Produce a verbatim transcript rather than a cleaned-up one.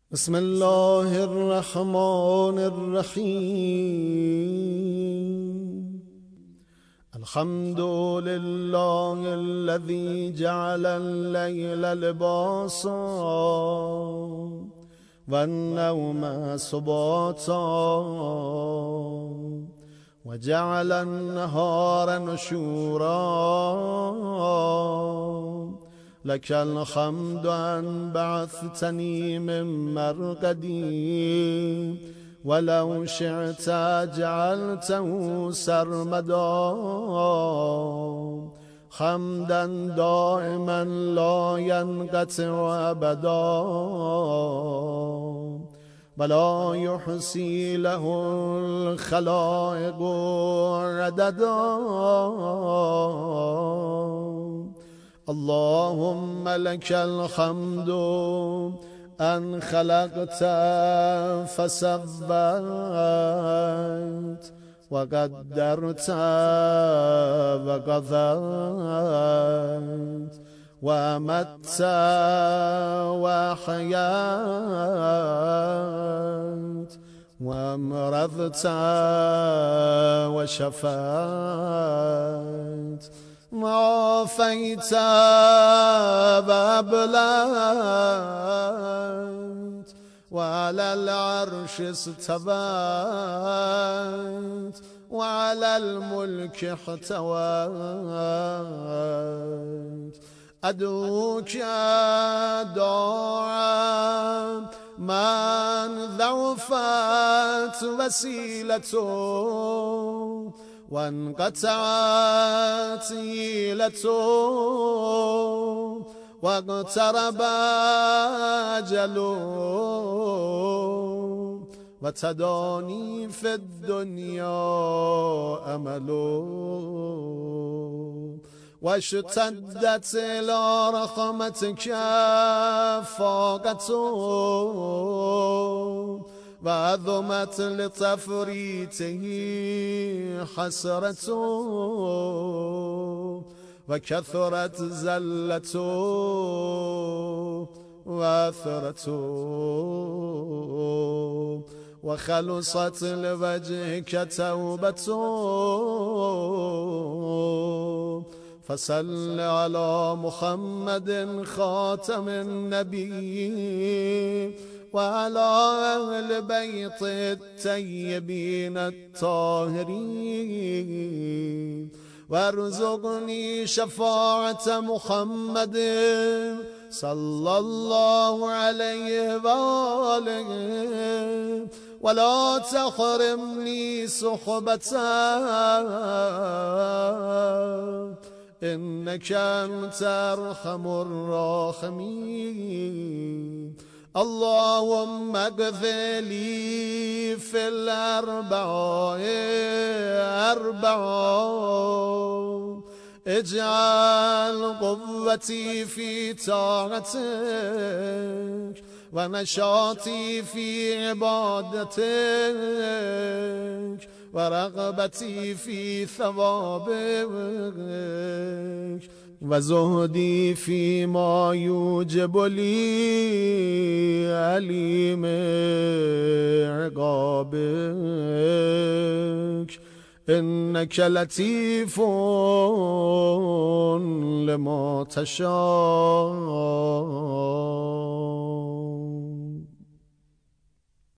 بسم الله الرحمن الرحيم. الحمد لله الذي جعل الليل لباسا والنوم سباتا وجعل النهار نشورا. لك الحمد أن بعثتني من مرقدي ولو شئت جعلته سرمدا. حمدا دائما لا ينقطع أبدا ولا يحصي له الخلائق عددا. اللهم لك الحمد أن خلقت فسويت وقدرت وقضيت وأمت وأحييت وأمرضت وشفيت وعافيت وأبليت وعلى العرش استويت وعلى الملك احتويت. أدعوك دعاء من ضعفت وسيلته وانقطعت حيلته واقترب أجله وتداني في الدنيا أمله واشتدت إلى رحمتك فاقته وعظمت لتفريطه حسرته وكثرت زلته وأثرته وخلصت لوجهك توبته. فصل على محمد خاتم النبيين وعلى أهل بيت الطيبين الطاهرين وارزقني شفاعة محمد صلى الله عليه وآله ولا تحرمني صحبته إنك أنت أرحم الراحمين. اللهم اغفر لي في الأربعاء أربعا. اجعل قوتي في طاعتك ونشاطي في عبادتك ورغبتي في ثوابك وزهدي فيما يوجب لي عليم عقابك. إنك لطيف لما تشاء.